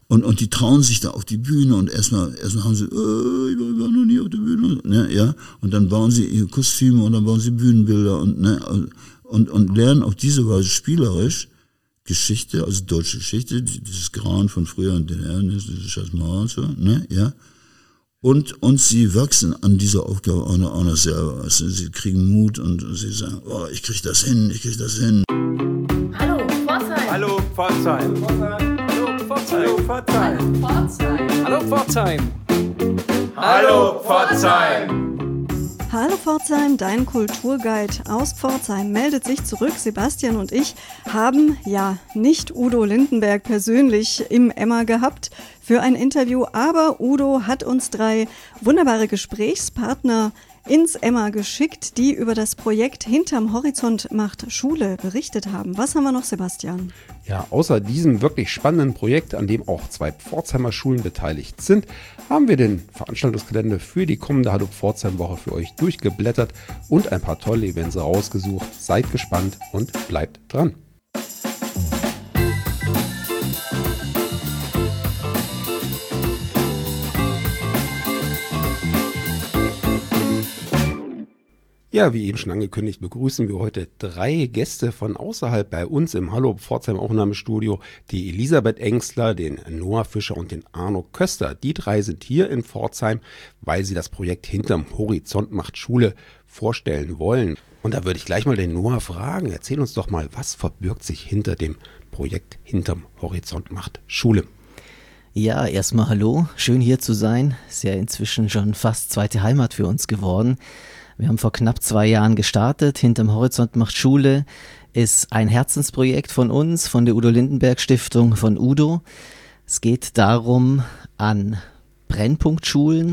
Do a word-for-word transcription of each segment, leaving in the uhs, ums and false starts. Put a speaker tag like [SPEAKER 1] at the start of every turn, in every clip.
[SPEAKER 1] Und, und die trauen sich da auf die Bühne und erstmal, erstmal haben sie, äh, ich war noch nie auf der Bühne, ne, ja. Und dann bauen sie ihre Kostüme und dann bauen sie Bühnenbilder und, ne, und, und lernen auf diese Weise spielerisch Geschichte, also deutsche Geschichte, dieses Grauen von früher und den Herren, diese scheiß Mauer und so, ne, ja. Und, und sie wachsen an dieser Aufgabe auch noch, auch noch selber. Also sie kriegen Mut und sie sagen, oh, ich krieg das hin, ich krieg das hin.
[SPEAKER 2] Hallo, Pforzheim.
[SPEAKER 3] Hallo, Pforzheim. Hallo, Pforzheim. Hallo, Pforzheim.
[SPEAKER 2] Hallo, Pforzheim.
[SPEAKER 4] Hallo Pforzheim, dein Kulturguide aus Pforzheim meldet sich zurück. Sebastian und ich haben ja nicht Udo Lindenberg persönlich im Emma gehabt für ein Interview, aber Udo hat uns drei wunderbare Gesprächspartner ins Emma geschickt, die über das Projekt Hinterm Horizont macht Schule berichtet haben. Was haben wir noch, Sebastian?
[SPEAKER 5] Ja, außer diesem wirklich spannenden Projekt, an dem auch zwei Pforzheimer Schulen beteiligt sind, haben wir den Veranstaltungskalender für die kommende Hallo Pforzheim-Woche für euch durchgeblättert und ein paar tolle Events rausgesucht. Seid gespannt und bleibt dran. Ja, wie eben schon angekündigt, begrüßen wir heute drei Gäste von außerhalb bei uns im Hallo Pforzheim Aufnahmestudio. Die Elisabeth Engstler, den Noah Fischer und den Arno Köster. Die drei sind hier in Pforzheim, weil sie das Projekt Hinterm Horizont macht Schule vorstellen wollen. Und da würde ich gleich mal den Noah fragen. Erzähl uns doch mal, was verbirgt sich hinter dem Projekt Hinterm Horizont macht Schule?
[SPEAKER 6] Ja, erstmal hallo. Schön hier zu sein. Ist ja inzwischen schon fast zweite Heimat für uns geworden. Wir haben vor knapp zwei Jahren gestartet. Hinterm Horizont macht Schule ist ein Herzensprojekt von uns, von der Udo Lindenberg Stiftung, von Udo. Es geht darum, an Brennpunktschulen,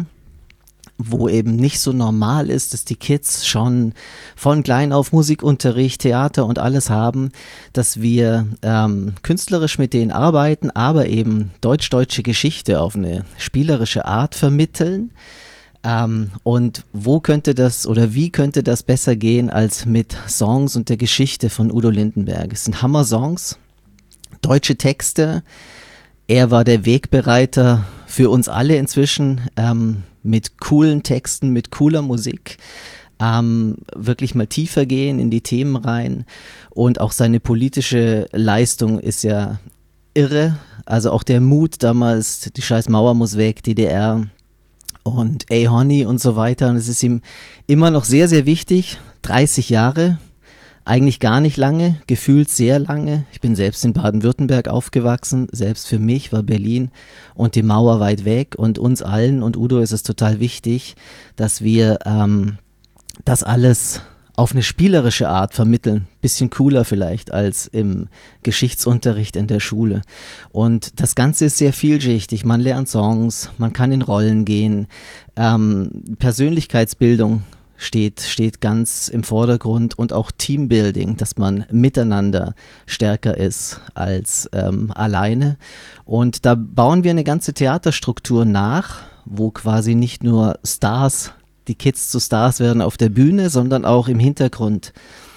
[SPEAKER 6] wo eben nicht so normal ist, dass die Kids schon von klein auf Musikunterricht, Theater und alles haben, dass wir ähm, künstlerisch mit denen arbeiten, aber eben deutsch-deutsche Geschichte auf eine spielerische Art vermitteln. Ähm, und wo könnte das oder wie könnte das besser gehen als mit Songs und der Geschichte von Udo Lindenberg? Es sind Hammer-Songs, deutsche Texte. Er war der Wegbereiter für uns alle inzwischen, ähm, mit coolen Texten, mit cooler Musik. Ähm, wirklich mal tiefer gehen in die Themen rein. Und auch seine politische Leistung ist ja irre. Also auch der Mut damals, die scheiß Mauer muss weg, D D R. Und Ey Honey und so weiter. Und es ist ihm immer noch sehr, sehr wichtig. dreißig Jahre, eigentlich gar nicht lange, gefühlt sehr lange. Ich bin selbst in Baden-Württemberg aufgewachsen. Selbst für mich war Berlin und die Mauer weit weg. Und uns allen und Udo ist es total wichtig, dass wir ähm, das alles auf eine spielerische Art vermitteln. Bisschen cooler vielleicht als im Geschichtsunterricht in der Schule. Und das Ganze ist sehr vielschichtig. Man lernt Songs, man kann in Rollen gehen. Ähm, Persönlichkeitsbildung steht, steht ganz im Vordergrund und auch Teambuilding, dass man miteinander stärker ist als ähm, alleine. Und da bauen wir eine ganze Theaterstruktur nach, wo quasi nicht nur Stars die Kids zu Stars werden auf der Bühne, sondern auch im Hintergrund.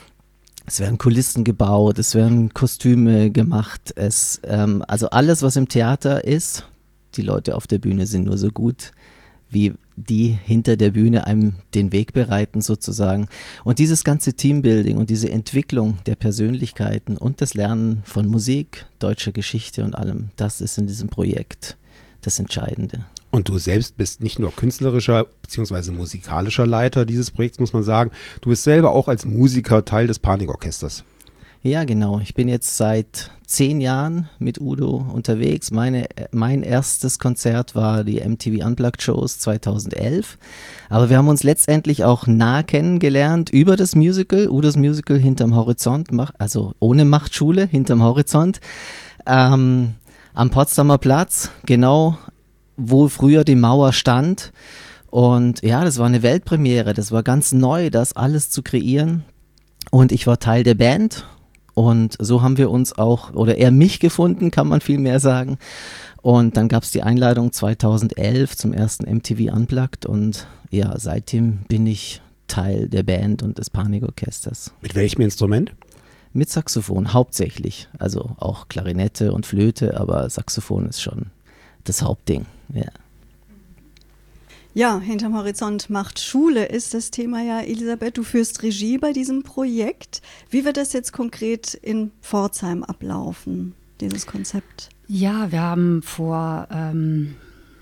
[SPEAKER 6] Es werden Kulissen gebaut, es werden Kostüme gemacht, es, ähm, also alles, was im Theater ist, die Leute auf der Bühne sind nur so gut, wie die hinter der Bühne einem den Weg bereiten sozusagen. Und dieses ganze Teambuilding und diese Entwicklung der Persönlichkeiten und das Lernen von Musik, deutscher Geschichte und allem, das ist in diesem Projekt das Entscheidende.
[SPEAKER 5] Und du selbst bist nicht nur künstlerischer bzw. musikalischer Leiter dieses Projekts, muss man sagen. Du bist selber auch als Musiker Teil des Panikorchesters.
[SPEAKER 6] Ja, genau. Ich bin jetzt seit zehn Jahren mit Udo unterwegs. Meine, mein erstes Konzert war die M T V Unplugged Shows zweitausendelf. Aber wir haben uns letztendlich auch nah kennengelernt über das Musical, Udos Musical Hinterm Horizont, also ohne Machtschule, Hinterm Horizont, ähm, am Potsdamer Platz, genau wo früher die Mauer stand. Und ja, das war eine Weltpremiere, das war ganz neu, das alles zu kreieren. Und ich war Teil der Band und so haben wir uns auch, oder er mich gefunden, kann man viel mehr sagen. Und dann gab es die Einladung zweitausendelf zum ersten M T V Unplugged und ja, seitdem bin ich Teil der Band und des Panikorchesters.
[SPEAKER 5] Mit welchem Instrument?
[SPEAKER 6] Mit Saxophon hauptsächlich, also auch Klarinette und Flöte, aber Saxophon ist schon das Hauptding. Ja.
[SPEAKER 4] Ja, hinterm Horizont macht Schule ist das Thema ja. Elisabeth, du führst Regie bei diesem Projekt. Wie wird das jetzt konkret in Pforzheim ablaufen, dieses Konzept?
[SPEAKER 7] Ja, wir haben vor ähm,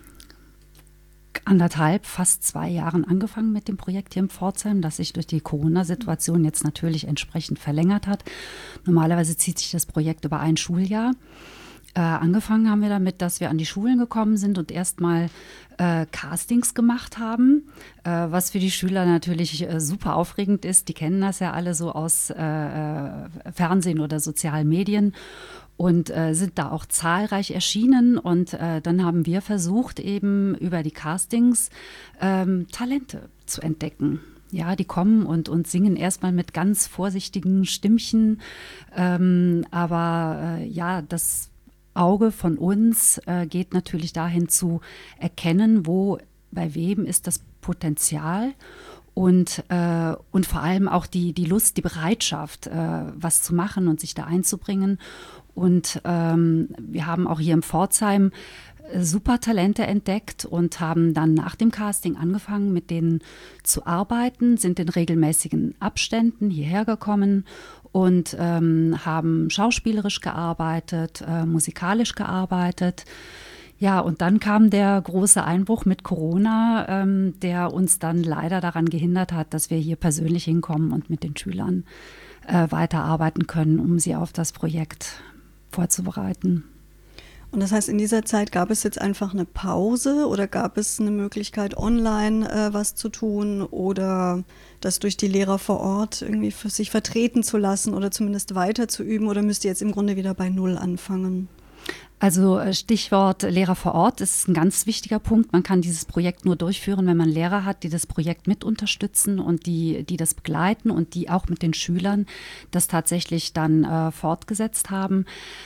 [SPEAKER 7] anderthalb, fast zwei Jahren angefangen mit dem Projekt hier in Pforzheim, das sich durch die Corona-Situation jetzt natürlich entsprechend verlängert hat. Normalerweise zieht sich das Projekt über ein Schuljahr. Äh, angefangen haben wir damit, dass wir an die Schulen gekommen sind und erstmal äh, Castings gemacht haben, äh, was für die Schüler natürlich äh, super aufregend ist. Die kennen das ja alle so aus äh, Fernsehen oder sozialen Medien und äh, sind da auch zahlreich erschienen. Und äh, dann haben wir versucht, eben über die Castings ähm, Talente zu entdecken. Ja, die kommen und, und singen erstmal mit ganz vorsichtigen Stimmchen, ähm, aber äh, ja, das Auge von uns äh, geht natürlich dahin zu erkennen, wo, bei wem ist das Potenzial und, äh, und vor allem auch die, die Lust, die Bereitschaft, äh, was zu machen und sich da einzubringen. Und ähm, wir haben auch hier in Pforzheim super Talente entdeckt und haben dann nach dem Casting angefangen, mit denen zu arbeiten, sind in regelmäßigen Abständen hierher gekommen und ähm, haben schauspielerisch gearbeitet, äh, musikalisch gearbeitet. Ja, und dann kam der große Einbruch mit Corona, ähm, der uns dann leider daran gehindert hat, dass wir hier persönlich hinkommen und mit den Schülern äh, weiterarbeiten können, um sie auf das Projekt vorzubereiten.
[SPEAKER 4] Und das heißt, in dieser Zeit gab es jetzt einfach eine Pause oder gab es eine Möglichkeit, online äh, was zu tun oder das durch die Lehrer vor Ort irgendwie für sich vertreten zu lassen oder zumindest weiter zu üben, oder müsst ihr jetzt im Grunde wieder bei Null anfangen?
[SPEAKER 7] Also Stichwort Lehrer vor Ort ist ein ganz wichtiger Punkt. Man kann dieses Projekt nur durchführen, wenn man Lehrer hat, die das Projekt mit unterstützen und die, die das begleiten und die auch mit den Schülern das tatsächlich dann äh, fortgesetzt haben.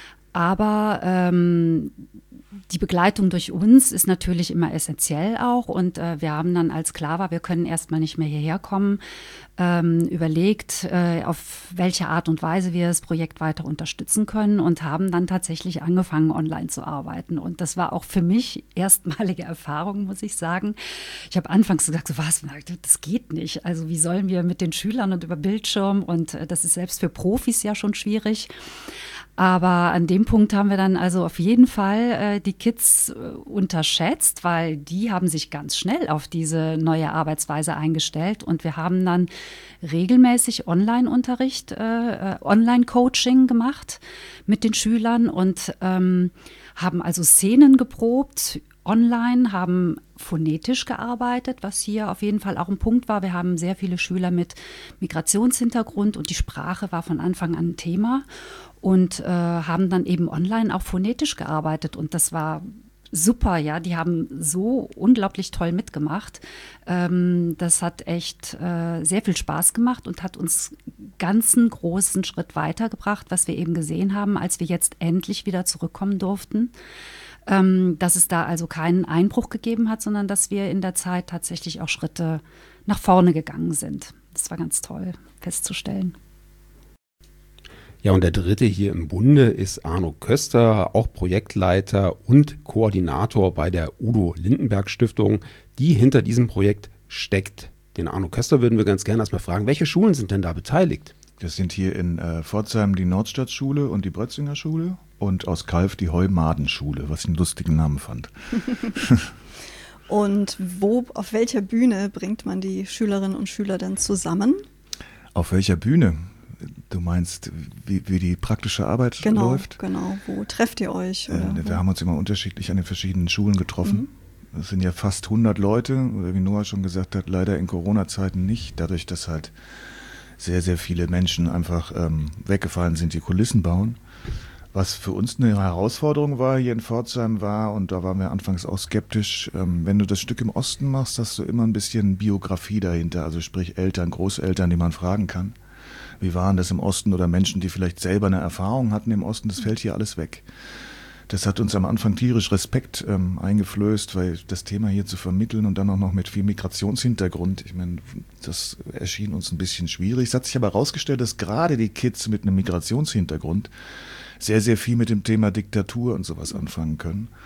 [SPEAKER 7] Aber ähm, die Begleitung durch uns ist natürlich immer essentiell auch, und äh, wir haben dann, als klar war, wir können erstmal nicht mehr hierher kommen, ähm, überlegt, äh, auf welche Art und Weise wir das Projekt weiter unterstützen können, und haben dann tatsächlich angefangen, online zu arbeiten. Und das war auch für mich erstmalige Erfahrung, muss ich sagen. Ich habe anfangs gesagt, so was, das geht nicht. Also wie sollen wir mit den Schülern und über Bildschirm, und äh, das ist selbst für Profis ja schon schwierig. Aber an dem Punkt haben wir dann also auf jeden Fall äh, die Kids äh, unterschätzt, weil die haben sich ganz schnell auf diese neue Arbeitsweise eingestellt, und wir haben dann regelmäßig Online-Unterricht, äh, Online-Coaching gemacht mit den Schülern und ähm, haben also Szenen geprobt online, haben phonetisch gearbeitet, was hier auf jeden Fall auch ein Punkt war. Wir haben sehr viele Schüler mit Migrationshintergrund und die Sprache war von Anfang an ein Thema. Und äh, haben dann eben online auch phonetisch gearbeitet, und das war super, ja, die haben so unglaublich toll mitgemacht. Ähm, das hat echt äh, sehr viel Spaß gemacht und hat uns ganzen großen Schritt weitergebracht, was wir eben gesehen haben, als wir jetzt endlich wieder zurückkommen durften. Ähm, dass es da also keinen Einbruch gegeben hat, sondern dass wir in der Zeit tatsächlich auch Schritte nach vorne gegangen sind. Das war ganz toll festzustellen.
[SPEAKER 5] Ja, und der dritte hier im Bunde ist Arno Köster, auch Projektleiter und Koordinator bei der Udo Lindenberg Stiftung, die hinter diesem Projekt steckt. Den Arno Köster würden wir ganz gerne erstmal fragen, welche Schulen sind denn da beteiligt?
[SPEAKER 8] Das sind hier in äh, Pforzheim die Nordstadtschule und die Brötzinger Schule und aus Calw die Heumaden-Schule, was ich einen lustigen Namen fand.
[SPEAKER 4] Und wo, auf welcher Bühne bringt man die Schülerinnen und Schüler dann zusammen?
[SPEAKER 8] Auf welcher Bühne? Du meinst, wie, wie die praktische Arbeit
[SPEAKER 4] genau,
[SPEAKER 8] läuft?
[SPEAKER 4] Genau, wo trefft ihr euch? Oder
[SPEAKER 8] äh, wir
[SPEAKER 4] wo?
[SPEAKER 8] haben uns immer unterschiedlich an den verschiedenen Schulen getroffen. Mhm. Es sind ja fast hundert Leute, oder wie Noah schon gesagt hat, leider in Corona-Zeiten nicht, dadurch, dass halt sehr, sehr viele Menschen einfach ähm, weggefallen sind, die Kulissen bauen. Was für uns eine Herausforderung war hier in Pforzheim war, und da waren wir anfangs auch skeptisch, ähm, wenn du das Stück im Osten machst, hast du immer ein bisschen Biografie dahinter, also sprich Eltern, Großeltern, die man fragen kann. Wie waren das im Osten, oder Menschen, die vielleicht selber eine Erfahrung hatten im Osten, das fällt hier alles weg. Das hat uns am Anfang tierisch Respekt ähm, eingeflößt, weil das Thema hier zu vermitteln und dann auch noch mit viel Migrationshintergrund, ich meine, das erschien uns ein bisschen schwierig. Es hat sich aber herausgestellt, dass gerade die Kids mit einem Migrationshintergrund sehr, sehr viel mit dem Thema Diktatur und sowas anfangen können.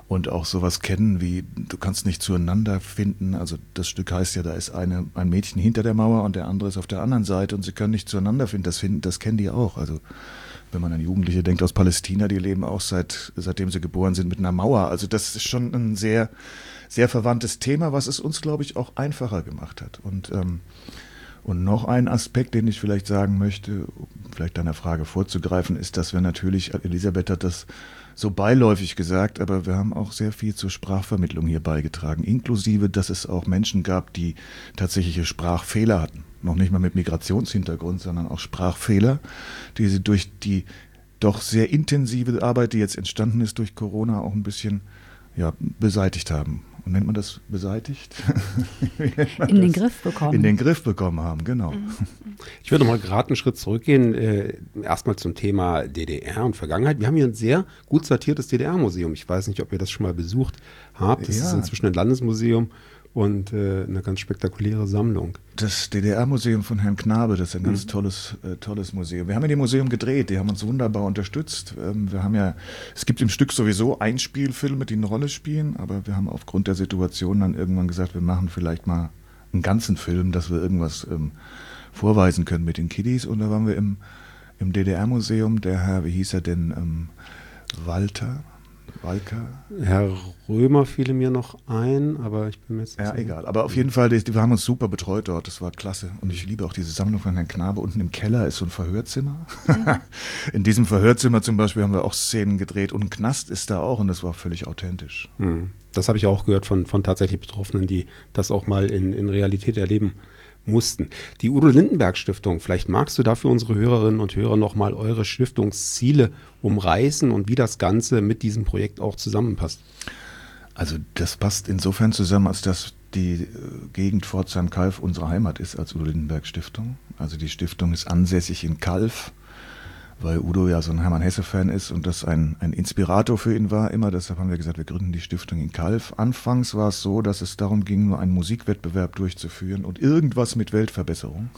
[SPEAKER 8] und auch sowas kennen wie, du kannst nicht zueinander finden. Also das Stück heißt ja, da ist eine, ein Mädchen hinter der Mauer und der andere ist auf der anderen Seite und sie können nicht zueinander finden. Das, finden, das kennen die auch. Also wenn man an Jugendliche denkt aus Palästina, die leben auch seit, seitdem sie geboren sind mit einer Mauer. Also das ist schon ein sehr, sehr verwandtes Thema, was es uns, glaube ich, auch einfacher gemacht hat. Und, ähm, und noch ein Aspekt, den ich vielleicht sagen möchte, um vielleicht deiner Frage vorzugreifen, ist, dass wir natürlich, Elisabeth hat das so beiläufig gesagt, aber wir haben auch sehr viel zur Sprachvermittlung hier beigetragen, inklusive, dass es auch Menschen gab, die tatsächliche Sprachfehler hatten. Noch nicht mal mit Migrationshintergrund, sondern auch Sprachfehler, die sie durch die doch sehr intensive Arbeit, die jetzt entstanden ist durch Corona, auch ein bisschen ja, beseitigt haben. Und nennt man das beseitigt?
[SPEAKER 7] man in das? den Griff bekommen.
[SPEAKER 8] In den Griff bekommen haben, genau. Mhm.
[SPEAKER 5] Ich würde mal gerade einen Schritt zurückgehen, äh, erstmal zum Thema D D R und Vergangenheit. Wir haben hier ein sehr gut sortiertes D D R-Museum. Ich weiß nicht, ob ihr das schon mal besucht habt. Das ja. ist inzwischen ein Landesmuseum und äh, eine ganz spektakuläre Sammlung.
[SPEAKER 8] Das D D R-Museum von Herrn Knabe, das ist ein ganz mhm. tolles, äh, tolles Museum. Wir haben in dem Museum gedreht, die haben uns wunderbar unterstützt. Ähm, wir haben ja, es gibt im Stück sowieso Einspielfilme, die eine Rolle spielen, aber wir haben aufgrund der Situation dann irgendwann gesagt, wir machen vielleicht mal einen ganzen Film, dass wir irgendwas ähm, vorweisen können mit den Kiddies. Und da waren wir im, im D D R-Museum, der Herr, wie hieß er denn, ähm, Walter, Walker?
[SPEAKER 5] Herr Römer fiel mir noch ein, aber ich bin mir jetzt nicht
[SPEAKER 8] Ja, sicher. Egal. Aber auf jeden Fall, die, die haben uns super betreut dort. Das war klasse. Und ich liebe auch diese Sammlung von Herrn Knabe. Unten im Keller ist so ein Verhörzimmer. In diesem Verhörzimmer zum Beispiel haben wir auch Szenen gedreht. Und ein Knast ist da auch. Und das war völlig authentisch.
[SPEAKER 5] Hm. Das habe ich auch gehört von, von tatsächlich Betroffenen, die das auch mal in, in Realität erleben mussten. Die Udo Lindenberg Stiftung, vielleicht magst du da für unsere Hörerinnen und Hörer nochmal eure Stiftungsziele umreißen und wie das Ganze mit diesem Projekt auch zusammenpasst.
[SPEAKER 8] Also das passt insofern zusammen, als dass die Gegend Pforzheim-Calw unsere Heimat ist als Udo Lindenberg Stiftung. Also die Stiftung ist ansässig in Calw, weil Udo ja so ein Hermann-Hesse-Fan ist und das ein, ein Inspirator für ihn war immer. Deshalb haben wir gesagt, wir gründen die Stiftung in Calw. Anfangs war es so, dass es darum ging, nur einen Musikwettbewerb durchzuführen und irgendwas mit Weltverbesserung.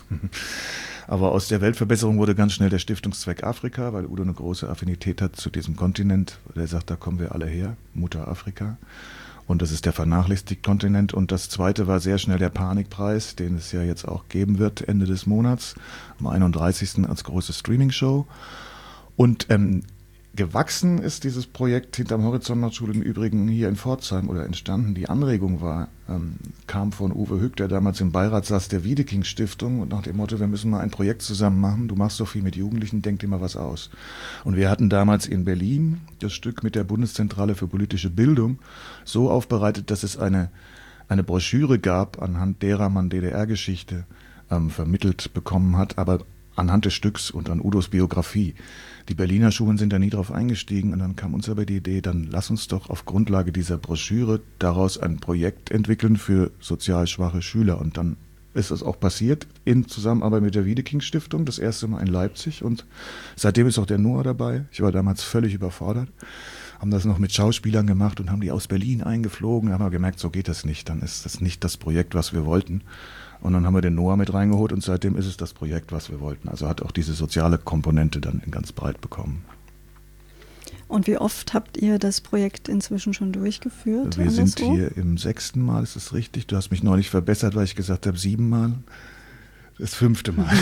[SPEAKER 8] Aber aus der Weltverbesserung wurde ganz schnell der Stiftungszweck Afrika, weil Udo eine große Affinität hat zu diesem Kontinent. Der sagt, da kommen wir alle her, Mutter Afrika. Und das ist der vernachlässigte Kontinent. Und das zweite war sehr schnell der Panikpreis, den es ja jetzt auch geben wird Ende des Monats, am einunddreißigsten als große Streaming-Show. Und ähm, gewachsen ist dieses Projekt hinterm Horizont macht Schule im Übrigen hier in Pforzheim oder entstanden. Die Anregung war, ähm, kam von Uwe Hück, der damals im Beirat saß der Wiedeking Stiftung und nach dem Motto, wir müssen mal ein Projekt zusammen machen. Du machst so viel mit Jugendlichen, denk dir mal was aus. Und wir hatten damals in Berlin das Stück mit der Bundeszentrale für politische Bildung so aufbereitet, dass es eine, eine Broschüre gab, anhand derer man D D R-Geschichte ähm, vermittelt bekommen hat, aber anhand des Stücks und an Udos Biografie. Die Berliner Schulen sind da nie drauf eingestiegen und dann kam uns aber die Idee, dann lass uns doch auf Grundlage dieser Broschüre daraus ein Projekt entwickeln für sozial schwache Schüler. Und dann ist es auch passiert in Zusammenarbeit mit der Wiedeking Stiftung, das erste Mal in Leipzig und seitdem ist auch der Noah dabei. Ich war damals völlig überfordert, haben das noch mit Schauspielern gemacht und haben die aus Berlin eingeflogen, haben wir gemerkt, so geht das nicht, dann ist das nicht das Projekt, was wir wollten. Und dann haben wir den Noah mit reingeholt und seitdem ist es das Projekt, was wir wollten. Also hat auch diese soziale Komponente dann ganz breit bekommen.
[SPEAKER 4] Und wie oft habt ihr das Projekt inzwischen schon durchgeführt?
[SPEAKER 8] Wir sind hier im sechsten Mal, ist das richtig? Du hast mich neulich verbessert, weil ich gesagt habe, sieben Mal. Das fünfte Mal.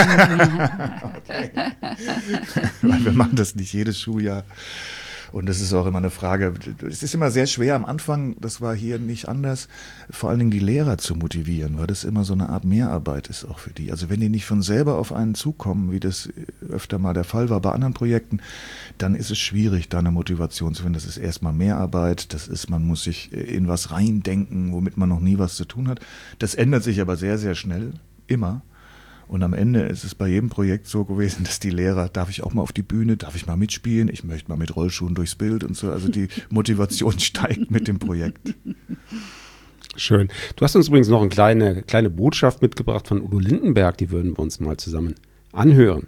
[SPEAKER 8] Okay. Weil wir machen das nicht jedes Schuljahr. Und das ist auch immer eine Frage, es ist immer sehr schwer am Anfang, das war hier nicht anders, vor allen Dingen die Lehrer zu motivieren, weil das immer so eine Art Mehrarbeit ist auch für die. Also wenn die nicht von selber auf einen zukommen, wie das öfter mal der Fall war bei anderen Projekten, dann ist es schwierig, da eine Motivation zu finden. Das ist erstmal Mehrarbeit, das ist, man muss sich in was reindenken, womit man noch nie was zu tun hat. Das ändert sich aber sehr, sehr schnell, immer. Und am Ende ist es bei jedem Projekt so gewesen, dass die Lehrer, darf ich auch mal auf die Bühne, darf ich mal mitspielen, ich möchte mal mit Rollschuhen durchs Bild und so. Also die Motivation steigt mit dem Projekt.
[SPEAKER 5] Schön. Du hast uns übrigens noch eine kleine, kleine Botschaft mitgebracht von Udo Lindenberg, die würden wir uns mal zusammen anhören.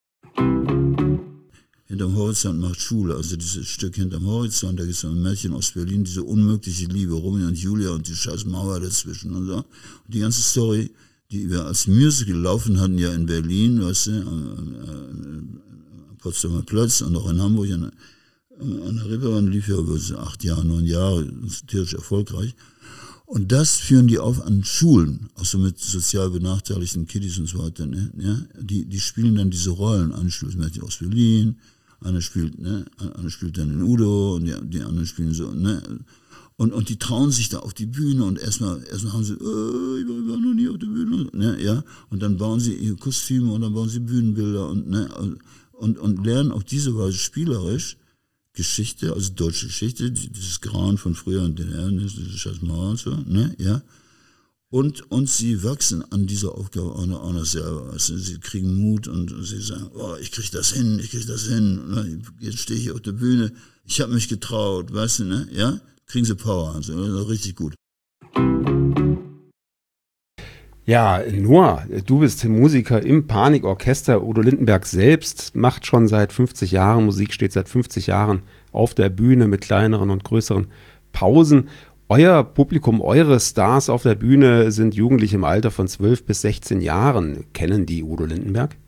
[SPEAKER 1] Hinterm Horizont macht Schule, also dieses Stück Hinterm Horizont, da gibt es ein Mädchen aus Berlin, diese unmögliche Liebe, Romeo und Julia und die scheiß Mauer dazwischen und so. Und die ganze Story, die wir als Musical laufen hatten, ja in Berlin, weißt du, am, am Potsdamer Platz und auch in Hamburg, in, an der Reeperbahn lief ja über acht Jahre, neun Jahre, tierisch erfolgreich. Und das führen die auf an Schulen, auch so mit sozial benachteiligten Kiddies und so weiter, ne? Ja, die, die spielen dann diese Rollen. Eine spielt Mädchen aus Berlin, eine spielt, ne, eine spielt dann in Udo und die, die anderen spielen so, ne? Und, und die trauen sich da auf die Bühne und erstmal, erstmal haben sie, äh, ich war noch nie auf der Bühne, ne, ja? Und dann bauen sie ihre Kostüme und dann bauen sie Bühnenbilder und, ne, und, und lernen auf diese Weise spielerisch Geschichte, also deutsche Geschichte, dieses Grauen von früher und den Herren, diese scheiß Mauer und so, ne, ja. Und, und sie wachsen an dieser Aufgabe auch noch, auch noch selber. Also sie kriegen Mut und sie sagen, oh, ich krieg das hin, ich krieg das hin, jetzt stehe ich auf der Bühne, ich habe mich getraut, weißt du, ne, ja. Kriegen sie Power, also richtig gut.
[SPEAKER 5] Ja, Noah, du bist Musiker im Panikorchester. Udo Lindenberg selbst macht schon seit fünfzig Jahren Musik, steht seit fünfzig Jahren auf der Bühne mit kleineren und größeren Pausen. Euer Publikum, eure Stars auf der Bühne sind Jugendliche im Alter von zwölf bis sechzehn Jahren. Kennen die Udo Lindenberg?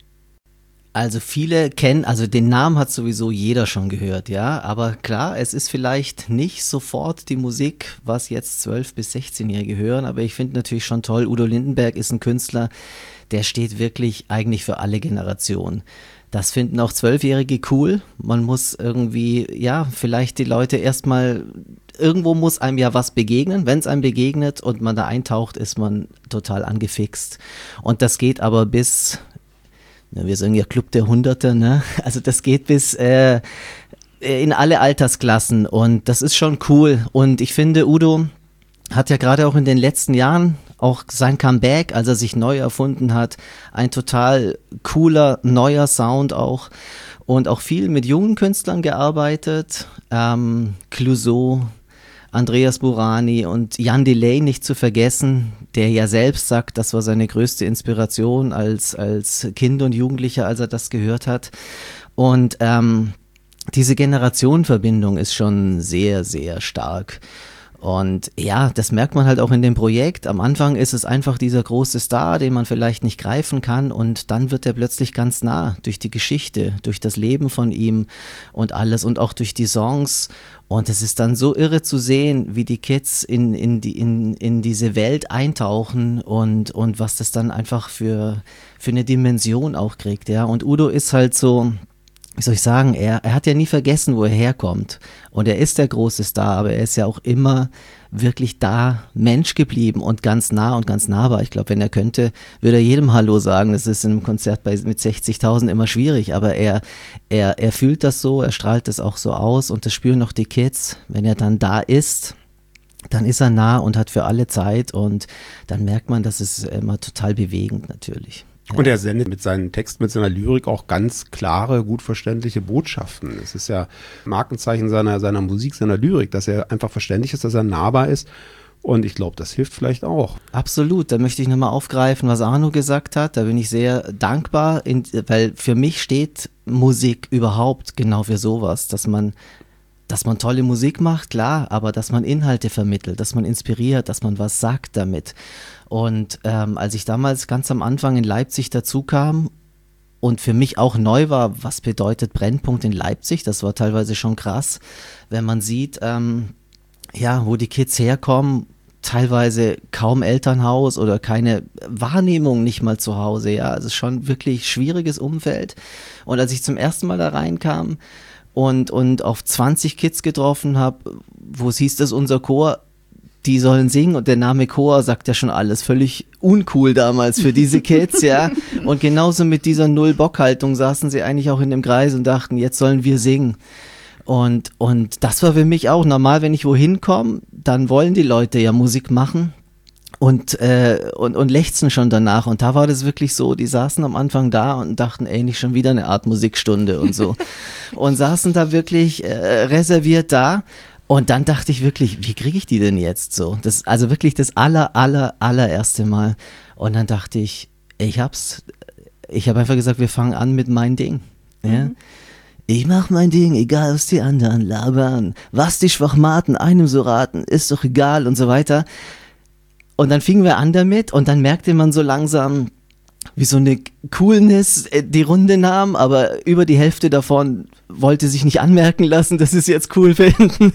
[SPEAKER 6] Also viele kennen, also den Namen hat sowieso jeder schon gehört, ja, aber klar, es ist vielleicht nicht sofort die Musik, was jetzt zwölf- bis sechzehnjährige hören, aber ich finde natürlich schon toll, Udo Lindenberg ist ein Künstler, der steht wirklich eigentlich für alle Generationen. Das finden auch Zwölfjährige cool, man muss irgendwie, ja, vielleicht die Leute erstmal, irgendwo muss einem ja was begegnen, wenn es einem begegnet und man da eintaucht, ist man total angefixt und das geht aber bis... Ja, wir sagen ja Club der Hunderte, ne? Also das geht bis äh, in alle Altersklassen und das ist schon cool. Und ich finde, Udo hat ja gerade auch in den letzten Jahren auch sein Comeback, als er sich neu erfunden hat, ein total cooler, neuer Sound auch und auch viel mit jungen Künstlern gearbeitet. Ähm, Clouseau, Andreas Burani und Jan Delay nicht zu vergessen, der ja selbst sagt, das war seine größte Inspiration als, als Kind und Jugendlicher, als er das gehört hat. Und ähm, diese Generationenverbindung ist schon sehr, sehr stark. Und ja, das merkt man halt auch in dem Projekt. Am Anfang ist es einfach dieser große Star, den man vielleicht nicht greifen kann und dann wird er plötzlich ganz nah durch die Geschichte, durch das Leben von ihm und alles und auch durch die Songs. Und es ist dann so irre zu sehen, wie die Kids in, in, die, in, in diese Welt eintauchen und, und was das dann einfach für, für eine Dimension auch kriegt. Ja. Und Udo ist halt so... Wie soll ich sagen, er, er hat ja nie vergessen, wo er herkommt und er ist der große Star, aber er ist ja auch immer wirklich da Mensch geblieben und ganz nah und ganz nahbar. Ich glaube, wenn er könnte, würde er jedem Hallo sagen. Das ist in einem Konzert bei, mit sechzigtausend immer schwierig, aber er, er, er fühlt das so, er strahlt das auch so aus und das spüren auch die Kids. Wenn er dann da ist, dann ist er nah und hat für alle Zeit und dann merkt man, das ist immer total bewegend natürlich.
[SPEAKER 5] Und er sendet mit seinen Texten, mit seiner Lyrik auch ganz klare, gut verständliche Botschaften. Es ist ja Markenzeichen seiner, seiner Musik, seiner Lyrik, dass er einfach verständlich ist, dass er nahbar ist. Und ich glaube, das hilft vielleicht auch.
[SPEAKER 6] Absolut, da möchte ich nochmal aufgreifen, was Arno gesagt hat. Da bin ich sehr dankbar, in, weil für mich steht Musik überhaupt genau für sowas, dass man dass man tolle Musik macht, klar, aber dass man Inhalte vermittelt, dass man inspiriert, dass man was sagt damit. Und ähm, als ich damals ganz am Anfang in Leipzig dazu kam und für mich auch neu war, was bedeutet Brennpunkt in Leipzig, das war teilweise schon krass, wenn man sieht, ähm, ja, wo die Kids herkommen, teilweise kaum Elternhaus oder keine Wahrnehmung nicht mal zu Hause, ja, also schon wirklich schwieriges Umfeld. Und als ich zum ersten Mal da reinkam, Und, und auf zwanzig Kids getroffen habe, wo es hieß, das ist unser Chor, die sollen singen und der Name Chor sagt ja schon alles, völlig uncool damals für diese Kids, ja. Und genauso mit dieser Null-Bock-Haltung saßen sie eigentlich auch in dem Kreis und dachten, jetzt sollen wir singen. Und, und das war für mich auch normal, wenn ich wohin komme, dann wollen die Leute ja Musik machen. Und, äh, und, und lechzen schon danach. Und da war das wirklich so, die saßen am Anfang da und dachten, ey, nicht schon wieder eine Art Musikstunde und so. Und saßen da wirklich äh, reserviert da. Und dann dachte ich wirklich, wie kriege ich die denn jetzt so? Das also wirklich das aller, aller, allererste Mal. Und dann dachte ich, ich hab's, ich habe einfach gesagt, wir fangen an mit mein Ding. Ja? Mhm. Ich mach mein Ding, egal was die anderen labern. Was die Schwachmaten einem so raten, ist doch egal und so weiter. Und dann fingen wir an damit und dann merkte man so langsam, wie so eine Coolness die Runde nahm, aber über die Hälfte davon wollte sich nicht anmerken lassen, dass sie es jetzt cool finden.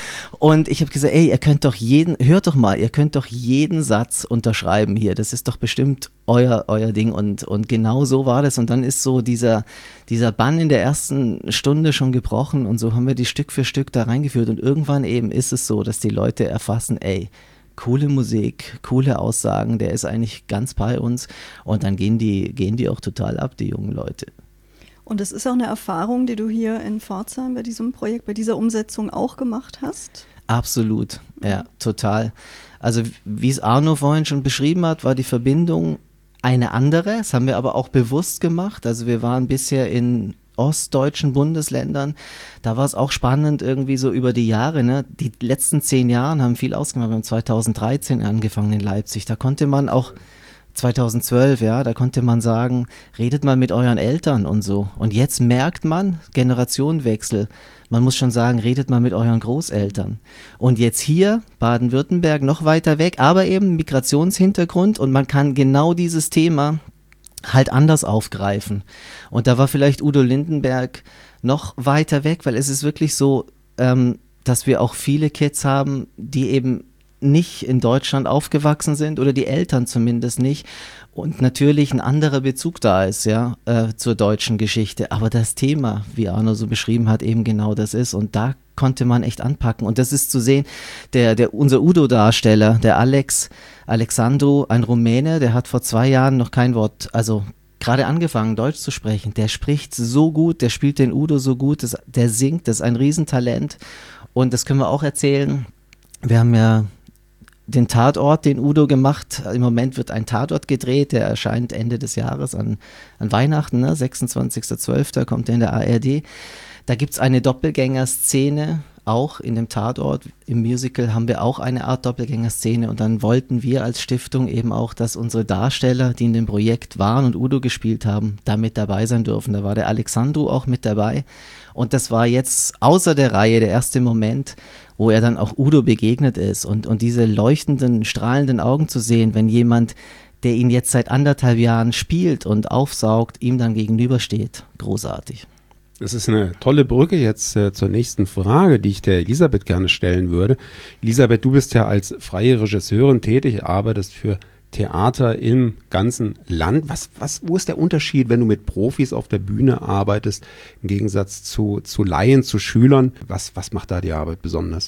[SPEAKER 6] Und ich habe gesagt, ey, ihr könnt doch jeden, hört doch mal, ihr könnt doch jeden Satz unterschreiben hier. Das ist doch bestimmt euer, euer Ding. Und, und genau so war das. Und dann ist so dieser, dieser Bann in der ersten Stunde schon gebrochen. Und so haben wir die Stück für Stück da reingeführt. Und irgendwann eben ist es so, dass die Leute erfassen, ey, coole Musik, coole Aussagen, der ist eigentlich ganz bei uns. Und dann gehen die, gehen die auch total ab, die jungen Leute.
[SPEAKER 4] Und es ist auch eine Erfahrung, die du hier in Pforzheim bei diesem Projekt, bei dieser Umsetzung auch gemacht hast?
[SPEAKER 6] Absolut, ja, total. Also wie es Arno vorhin schon beschrieben hat, war die Verbindung eine andere. Das haben wir aber auch bewusst gemacht. Also wir waren bisher in ostdeutschen Bundesländern. Da war es auch spannend irgendwie so über die Jahre. Ne? Die letzten zehn Jahre haben viel ausgemacht. Wir haben zweitausenddreizehn angefangen in Leipzig. Da konnte man auch zweitausendzwölf, ja, da konnte man sagen, redet mal mit euren Eltern und so. Und jetzt merkt man, Generationenwechsel, man muss schon sagen, redet mal mit euren Großeltern. Und jetzt hier, Baden-Württemberg, noch weiter weg, aber eben Migrationshintergrund und man kann genau dieses Thema halt anders aufgreifen. Und da war vielleicht Udo Lindenberg noch weiter weg, weil es ist wirklich so, ähm, dass wir auch viele Kids haben, die eben nicht in Deutschland aufgewachsen sind oder die Eltern zumindest nicht und natürlich ein anderer Bezug da ist, ja, äh, zur deutschen Geschichte. Aber das Thema, wie Arno so beschrieben hat, eben genau das ist und da konnte man echt anpacken und das ist zu sehen, der, der, unser Udo-Darsteller, der Alex, Alexandru, ein Rumäne, der hat vor zwei Jahren noch kein Wort, also gerade angefangen, Deutsch zu sprechen. Der spricht so gut, der spielt den Udo so gut, das, der singt, das ist ein Riesentalent und das können wir auch erzählen. Wir haben ja den Tatort, den Udo gemacht. Im Moment wird ein Tatort gedreht, der erscheint Ende des Jahres an, an Weihnachten, ne? sechsundzwanzigster zwölfter kommt der in der A R D. Da gibt es eine Doppelgänger-Szene, auch in dem Tatort. Im Musical haben wir auch eine Art Doppelgänger-Szene und dann wollten wir als Stiftung eben auch, dass unsere Darsteller, die in dem Projekt waren und Udo gespielt haben, da mit dabei sein dürfen. Da war der Alexandru auch mit dabei und das war jetzt außer der Reihe der erste Moment, wo er dann auch Udo begegnet ist und, und diese leuchtenden, strahlenden Augen zu sehen, wenn jemand, der ihn jetzt seit anderthalb Jahren spielt und aufsaugt, ihm dann gegenübersteht. Großartig.
[SPEAKER 5] Das ist eine tolle Brücke jetzt äh, zur nächsten Frage, die ich der Elisabeth gerne stellen würde. Elisabeth, du bist ja als freie Regisseurin tätig, arbeitest für Theater im ganzen Land. Was, was, wo ist der Unterschied, wenn du mit Profis auf der Bühne arbeitest, im Gegensatz zu, zu Laien, zu Schülern? Was, was macht da die Arbeit besonders?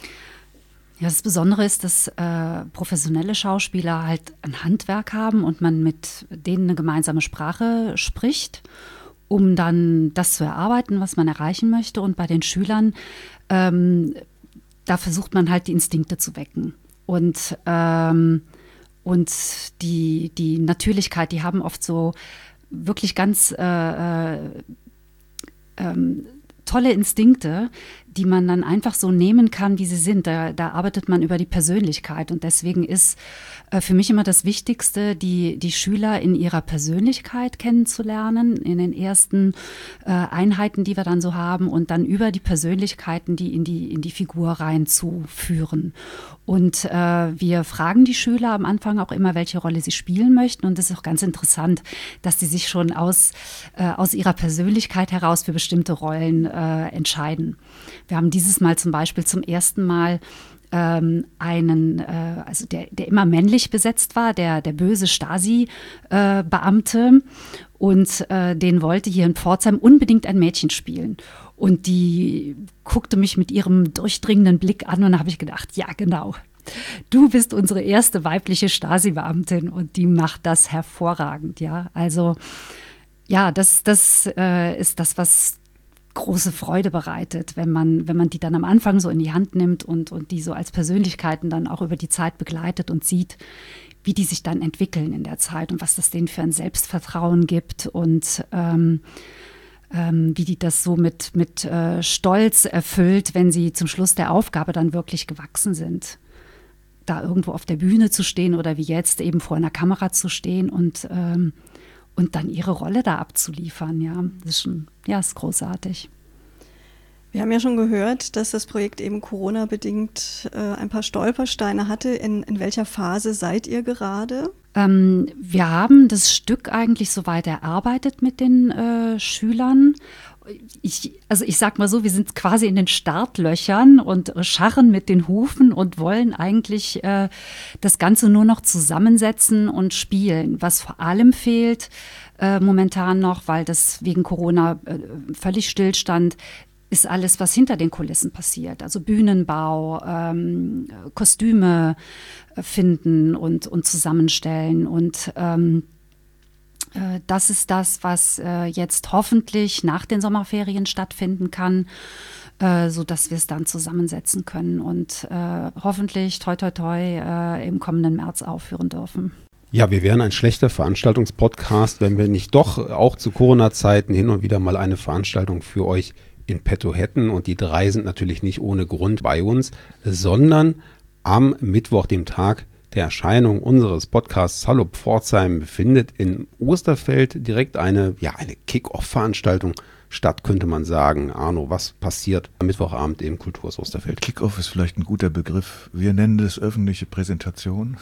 [SPEAKER 7] Ja, das Besondere ist, dass äh, professionelle Schauspieler halt ein Handwerk haben und man mit denen eine gemeinsame Sprache spricht, um dann das zu erarbeiten, was man erreichen möchte. Und bei den Schülern, ähm, da versucht man halt die Instinkte zu wecken. Und ähm, Und die, die Natürlichkeit, die haben oft so wirklich ganz äh, äh, ähm, tolle Instinkte, die man dann einfach so nehmen kann, wie sie sind. Da, da arbeitet man über die Persönlichkeit. Und deswegen ist äh, für mich immer das Wichtigste, die, die Schüler in ihrer Persönlichkeit kennenzulernen, in den ersten äh, Einheiten, die wir dann so haben, und dann über die Persönlichkeiten, die in die, in die Figur reinzuführen. Und äh, wir fragen die Schüler am Anfang auch immer, welche Rolle sie spielen möchten. Und es ist auch ganz interessant, dass sie sich schon aus, äh, aus ihrer Persönlichkeit heraus für bestimmte Rollen äh, entscheiden. Wir haben dieses Mal zum Beispiel zum ersten Mal ähm, einen, äh, also der, der immer männlich besetzt war, der, der böse Stasi-Beamte. Äh, und äh, den wollte hier in Pforzheim unbedingt ein Mädchen spielen. Und die guckte mich mit ihrem durchdringenden Blick an und da habe ich gedacht, ja genau, du bist unsere erste weibliche Stasi-Beamtin und die macht das hervorragend. Ja, also ja, das, das äh, ist das, was große Freude bereitet, wenn man, wenn man die dann am Anfang so in die Hand nimmt und, und die so als Persönlichkeiten dann auch über die Zeit begleitet und sieht, wie die sich dann entwickeln in der Zeit und was das denen für ein Selbstvertrauen gibt und ähm, ähm, wie die das so mit, mit äh, Stolz erfüllt, wenn sie zum Schluss der Aufgabe dann wirklich gewachsen sind. Da irgendwo auf der Bühne zu stehen oder wie jetzt eben vor einer Kamera zu stehen und ähm, Und dann ihre Rolle da abzuliefern, ja, das ist schon, ja, ist großartig.
[SPEAKER 4] Wir haben ja schon gehört, dass das Projekt eben Corona-bedingt äh, ein paar Stolpersteine hatte. In, in welcher Phase seid ihr gerade?
[SPEAKER 7] Ähm, wir haben das Stück eigentlich soweit erarbeitet mit den äh, Schülern. Ich, also ich sag mal so, wir sind quasi in den Startlöchern und scharren mit den Hufen und wollen eigentlich äh, das Ganze nur noch zusammensetzen und spielen. Was vor allem fehlt äh, momentan noch, weil das wegen Corona äh, völlig stillstand, ist alles, was hinter den Kulissen passiert. Also Bühnenbau, ähm, Kostüme finden und, und zusammenstellen. Und ähm, äh, das ist das, was äh, jetzt hoffentlich nach den Sommerferien stattfinden kann, äh, sodass wir es dann zusammensetzen können und äh, hoffentlich toi toi toi äh, im kommenden März aufführen dürfen.
[SPEAKER 5] Ja, wir wären ein schlechter Veranstaltungspodcast, wenn wir nicht doch auch zu Corona-Zeiten hin und wieder mal eine Veranstaltung für euch in petto hätten. Und die drei sind natürlich nicht ohne Grund bei uns, sondern am Mittwoch, dem Tag der Erscheinung unseres Podcasts Hallo Pforzheim, findet in Osterfeld direkt eine, ja, eine Kick-Off-Veranstaltung statt, könnte man sagen. Arno, was passiert am Mittwochabend im Kulturhaus Osterfeld?
[SPEAKER 8] Kick-Off ist vielleicht ein guter Begriff. Wir nennen das öffentliche Präsentation.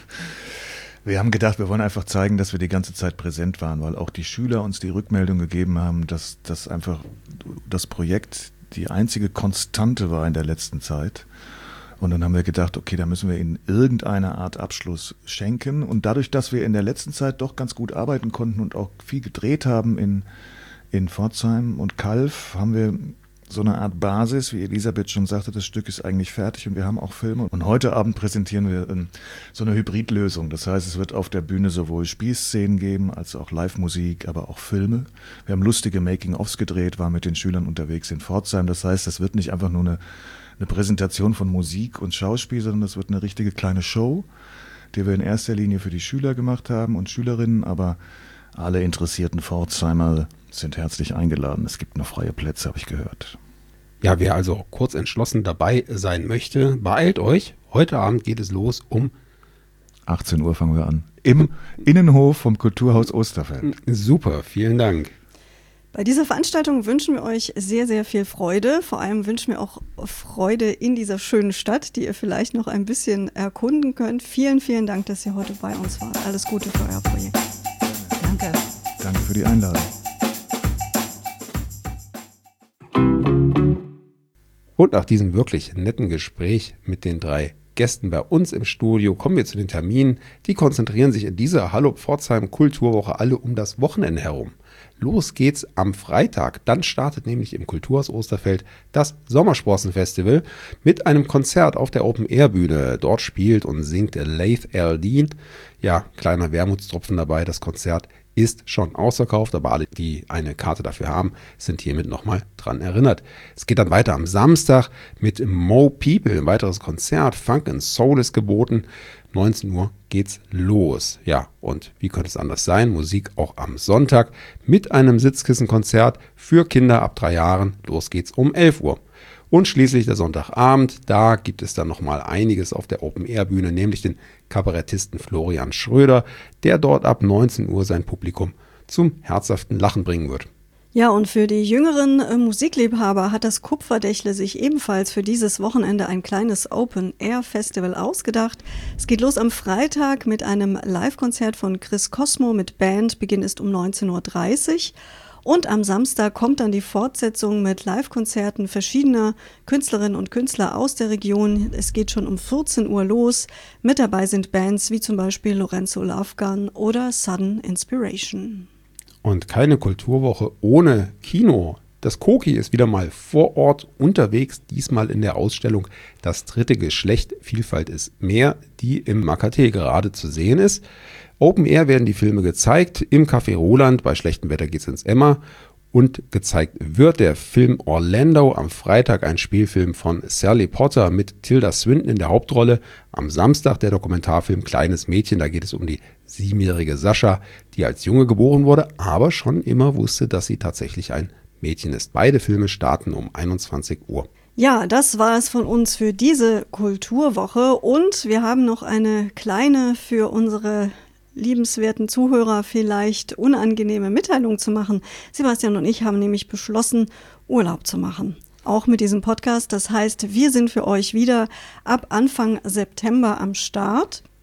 [SPEAKER 8] Wir haben gedacht, wir wollen einfach zeigen, dass wir die ganze Zeit präsent waren, weil auch die Schüler uns die Rückmeldung gegeben haben, dass das einfach das Projekt die einzige Konstante war in der letzten Zeit. Und dann haben wir gedacht, okay, da müssen wir ihnen irgendeine Art Abschluss schenken. Und dadurch, dass wir in der letzten Zeit doch ganz gut arbeiten konnten und auch viel gedreht haben in, in Pforzheim und Calw, haben wir so eine Art Basis, wie Elisabeth schon sagte, das Stück ist eigentlich fertig und wir haben auch Filme. Und heute Abend präsentieren wir ähm, so eine Hybridlösung. Das heißt, es wird auf der Bühne sowohl Spielszenen geben, als auch Live-Musik, aber auch Filme. Wir haben lustige Making-ofs gedreht, waren mit den Schülern unterwegs in Pforzheim. Das heißt, es wird nicht einfach nur eine, eine Präsentation von Musik und Schauspiel, sondern es wird eine richtige kleine Show, die wir in erster Linie für die Schüler gemacht haben und Schülerinnen, aber alle interessierten Pforzheimer sind herzlich eingeladen. Es gibt noch freie Plätze, habe ich gehört.
[SPEAKER 5] Ja, wer also kurz entschlossen dabei sein möchte, beeilt euch. Heute Abend geht es los um
[SPEAKER 8] achtzehn Uhr fangen wir an. Im Innenhof vom Kulturhaus Osterfeld.
[SPEAKER 5] Super, vielen Dank.
[SPEAKER 4] Bei dieser Veranstaltung wünschen wir euch sehr, sehr viel Freude. Vor allem wünschen wir auch Freude in dieser schönen Stadt, die ihr vielleicht noch ein bisschen erkunden könnt. Vielen, vielen Dank, dass ihr heute bei uns wart. Alles Gute für euer Projekt.
[SPEAKER 7] Danke.
[SPEAKER 8] Danke für die Einladung.
[SPEAKER 5] Und nach diesem wirklich netten Gespräch mit den drei Gästen bei uns im Studio kommen wir zu den Terminen. Die konzentrieren sich in dieser Hallo Pforzheim Kulturwoche alle um das Wochenende herum. Los geht's am Freitag. Dann startet nämlich im Kulturhaus Osterfeld das Sommersprossen-Festival mit einem Konzert auf der Open-Air-Bühne. Dort spielt und singt Laith Al-Deen. Ja, kleiner Wermutstropfen dabei. Das Konzert ist schon ausverkauft, aber alle, die eine Karte dafür haben, sind hiermit nochmal dran erinnert. Es geht dann weiter am Samstag mit Mo People, ein weiteres Konzert. Funk and Soul ist geboten. neunzehn Uhr geht's los. Ja, und wie könnte es anders sein? Musik auch am Sonntag mit einem Sitzkissenkonzert für Kinder ab drei Jahren. Los geht's um elf Uhr. Und schließlich der Sonntagabend, da gibt es dann nochmal einiges auf der Open-Air-Bühne, nämlich den Kabarettisten Florian Schröder, der dort ab neunzehn Uhr sein Publikum zum herzhaften Lachen bringen wird.
[SPEAKER 4] Ja, und für die jüngeren äh, Musikliebhaber hat das Kupferdächle sich ebenfalls für dieses Wochenende ein kleines Open-Air-Festival ausgedacht. Es geht los am Freitag mit einem Live-Konzert von Chris Cosmo mit Band. Beginn ist um neunzehn Uhr dreißig. Und am Samstag kommt dann die Fortsetzung mit Live-Konzerten verschiedener Künstlerinnen und Künstler aus der Region. Es geht schon um vierzehn Uhr los. Mit dabei sind Bands wie zum Beispiel Lorenzo Lovegun oder Sudden Inspiration.
[SPEAKER 5] Und keine Kulturwoche ohne Kino. Das Koki ist wieder mal vor Ort unterwegs, diesmal in der Ausstellung Das dritte Geschlecht, Vielfalt ist mehr, die im M K T gerade zu sehen ist. Open Air werden die Filme gezeigt, im Café Roland, bei schlechtem Wetter geht's ins Emma. Und gezeigt wird der Film Orlando am Freitag, ein Spielfilm von Sally Potter mit Tilda Swinton in der Hauptrolle. Am Samstag der Dokumentarfilm Kleines Mädchen, da geht es um die siebenjährige Sascha, die als Junge geboren wurde, aber schon immer wusste, dass sie tatsächlich ein Mädchen ist. Beide Filme starten um einundzwanzig Uhr.
[SPEAKER 4] Ja, das war es von uns für diese Kulturwoche und wir haben noch eine kleine für unsere liebenswerten Zuhörer vielleicht unangenehme Mitteilung zu machen. Sebastian und ich haben nämlich beschlossen, Urlaub zu machen. Auch mit diesem Podcast. Das heißt, wir sind für euch wieder ab Anfang September am Start.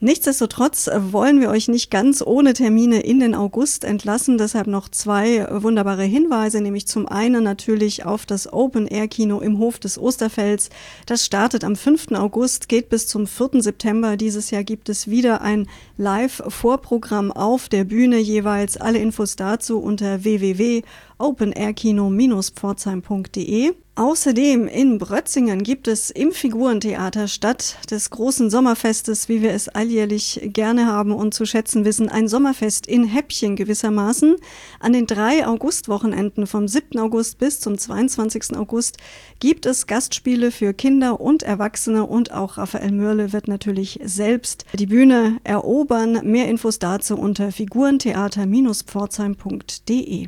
[SPEAKER 4] Nichtsdestotrotz wollen wir euch nicht ganz ohne Termine in den August entlassen. Deshalb noch zwei wunderbare Hinweise, nämlich zum einen natürlich auf das Open-Air-Kino im Hof des Osterfelds. Das startet am fünften August, geht bis zum vierten September. Dieses Jahr gibt es wieder ein Live-Vorprogramm auf der Bühne jeweils. Alle Infos dazu unter w w w punkt open air kino Bindestrich pforzheim punkt d e. Außerdem in Brötzingen gibt es im Figurentheater statt des großen Sommerfestes, wie wir es alljährlich gerne haben und zu schätzen wissen, ein Sommerfest in Häppchen gewissermaßen. An den drei Augustwochenenden vom siebten August bis zum zweiundzwanzigsten August gibt es Gastspiele für Kinder und Erwachsene und auch Raphael Mörle wird natürlich selbst die Bühne erobern. Mehr Infos dazu unter figurentheater Bindestrich pforzheim punkt d e.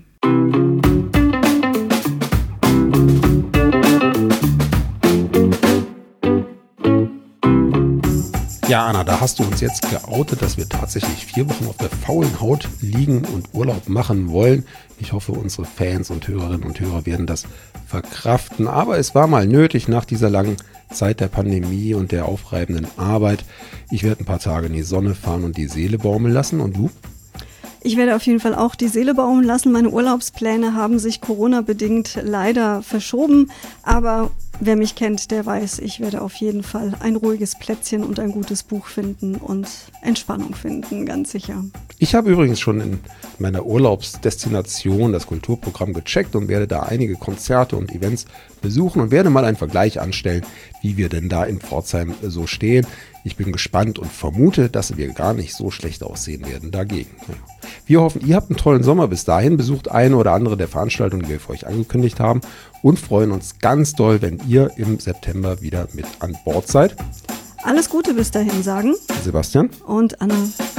[SPEAKER 5] Ja, Anna, da hast du uns jetzt geoutet, dass wir tatsächlich vier Wochen auf der faulen Haut liegen und Urlaub machen wollen. Ich hoffe, unsere Fans und Hörerinnen und Hörer werden das verkraften. Aber es war mal nötig nach dieser langen Zeit der Pandemie und der aufreibenden Arbeit. Ich werde ein paar Tage in die Sonne fahren und die Seele baumeln lassen. Und du?
[SPEAKER 4] Ich werde auf jeden Fall auch die Seele baumeln lassen. Meine Urlaubspläne haben sich Corona-bedingt leider verschoben. Aber wer mich kennt, der weiß, ich werde auf jeden Fall ein ruhiges Plätzchen und ein gutes Buch finden und Entspannung finden, ganz sicher.
[SPEAKER 5] Ich habe übrigens schon in meiner Urlaubsdestination das Kulturprogramm gecheckt und werde da einige Konzerte und Events besuchen und werde mal einen Vergleich anstellen, wie wir denn da in Pforzheim so stehen. Ich bin gespannt und vermute, dass wir gar nicht so schlecht aussehen werden dagegen. Wir hoffen, ihr habt einen tollen Sommer bis dahin, besucht eine oder andere der Veranstaltungen, die wir für euch angekündigt haben und freuen uns ganz doll, wenn ihr im September wieder mit an Bord seid.
[SPEAKER 4] Alles Gute bis dahin sagen
[SPEAKER 5] Sebastian
[SPEAKER 4] und Anna.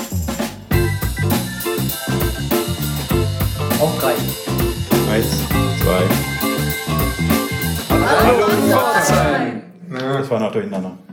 [SPEAKER 2] Auf drei.
[SPEAKER 8] Eins, zwei.
[SPEAKER 2] Hallo Pforzheim!
[SPEAKER 8] Das war noch durcheinander.